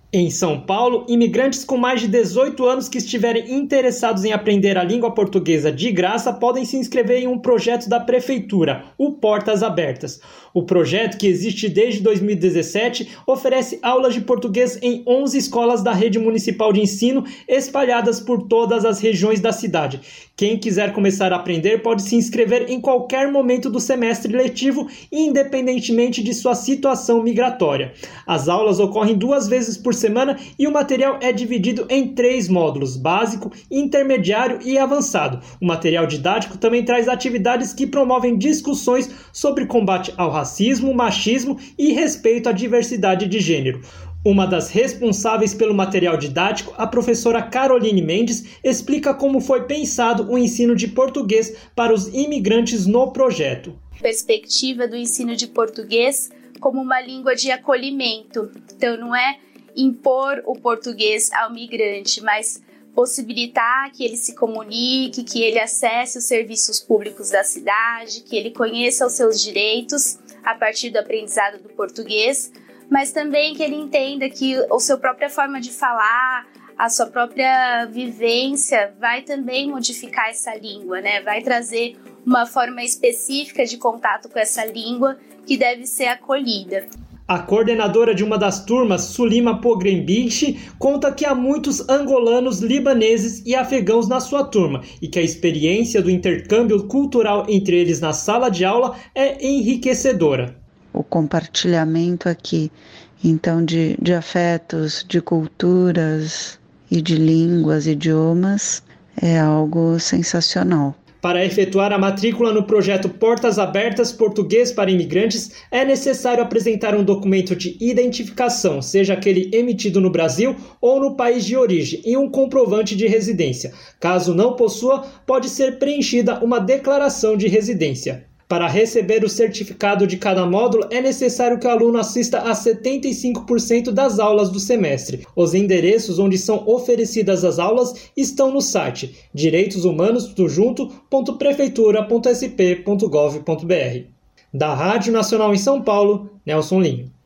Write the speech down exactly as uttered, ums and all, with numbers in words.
Em São Paulo, imigrantes com mais de dezoito anos que estiverem interessados em aprender a língua portuguesa de graça podem se inscrever em um projeto da Prefeitura, o Portas Abertas. O projeto, que existe desde dois mil e dezessete, oferece aulas de português em onze escolas da rede municipal de ensino espalhadas por todas as regiões da cidade. Quem quiser começar a aprender pode se inscrever em qualquer momento do semestre letivo, independentemente de sua situação migratória. As aulas ocorrem duas vezes por semana e o material é dividido em três módulos: básico, intermediário e avançado. O material didático também traz atividades que promovem discussões sobre combate ao racismo, machismo e respeito à diversidade de gênero. Uma das responsáveis pelo material didático, a professora Caroline Mendes, explica como foi pensado o ensino de português para os imigrantes no projeto. Perspectiva do ensino de português como uma língua de acolhimento. Então não é impor o português ao migrante, mas possibilitar que ele se comunique, que ele acesse os serviços públicos da cidade, que ele conheça os seus direitos a partir do aprendizado do português, mas também que ele entenda que a sua própria forma de falar, a sua própria vivência vai também modificar essa língua, né? Vai trazer uma forma específica de contato com essa língua que deve ser acolhida. A coordenadora de uma das turmas, Sulima Pogrembich, conta que há muitos angolanos, libaneses e afegãos na sua turma e que a experiência do intercâmbio cultural entre eles na sala de aula é enriquecedora. O compartilhamento aqui, então, de, de afetos, de culturas e de línguas, idiomas, é algo sensacional. Para efetuar a matrícula no projeto Portas Abertas Português para Imigrantes, é necessário apresentar um documento de identificação, seja aquele emitido no Brasil ou no país de origem, e um comprovante de residência. Caso não possua, pode ser preenchida uma declaração de residência. Para receber o certificado de cada módulo, é necessário que o aluno assista a setenta e cinco por cento das aulas do semestre. Os endereços onde são oferecidas as aulas estão no site direitos humanos tudo junto ponto prefeitura ponto s p ponto gov ponto b r. Da Rádio Nacional em São Paulo, Nelson Linho.